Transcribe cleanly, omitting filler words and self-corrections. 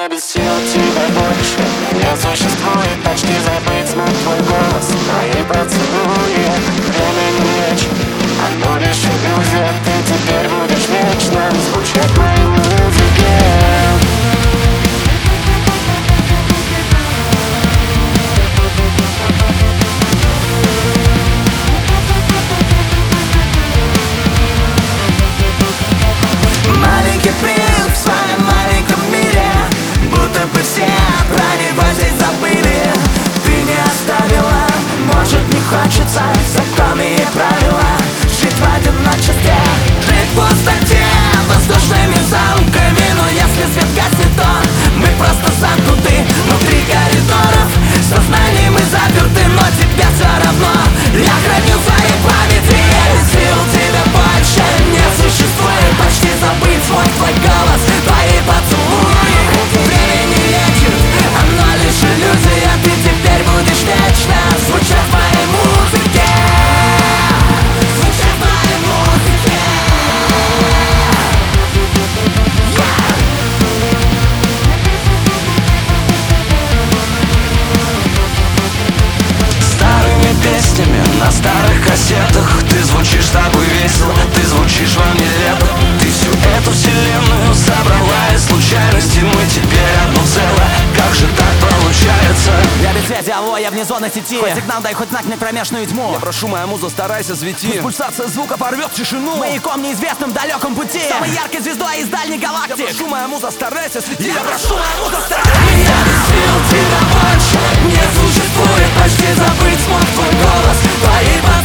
Я без сил тебя больше не существует. Почти забыть смог твой голос, мои поцелуи. Время не вечер, оно лишь иллюзия. Ты теперь будешь вечно звучать в моей музыке. Маленький принц в своем маленьком мире, будто бы все про него здесь забыли. Ты не оставила, может не хочется законы и правила жить в одиночестве, жить в пустоте воздушными замками. Но если свет гаснет, то мы просто замкнуты внутри коридоров. Сознанием мы заперты, но тебя все равно я храню в своей памяти. Я без сил тебя больше не существует. Почти забыть свой твой голос, твои поцелуи. Время не лечит, оно лишь иллюзия. Ты теперь будешь вечно звучать в моей музыке. Звучать в моей музыке. Старыми песнями на старых кассетах ты звучишь так весело, ты звучишь во мне лето. Ты всю эту вселенную собрала из случайности. Мы теперь одно целое, как же так получается? Я без связи, алло, я вне зоны сети. Хоть сигнал дай, хоть знак мне кромешную тьму. Я прошу, моя муза, старайся свети. Пусть пульсация звука порвет тишину. Маяком неизвестным в далеком пути, самой яркой звездой из дальней галактики. Я прошу, моя муза, старайся свети. Я прошу, моя муза, старайся. Я без сил тебя больше не существует. Почти забыть смог твой голос, твои